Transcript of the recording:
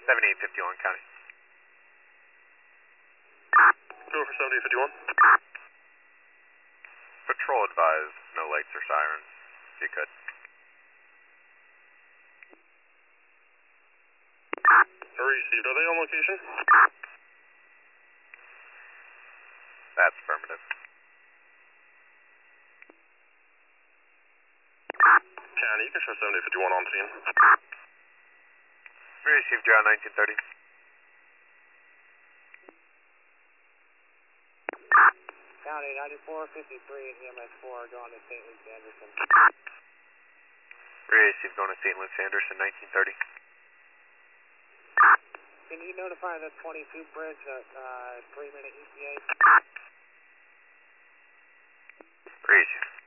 7851 County. Go for 7851. Patrol advised, no lights or sirens, if you could. Received. Are they on location? That's affirmative. County, you can show 7051 on scene. Received, you're on 1930. County 9453 EMS4 going to St. Lucie Anderson. Received, going to St. Lucie Anderson, 1930. Can you notify the 22 bridge at 3-minute ETA? Received.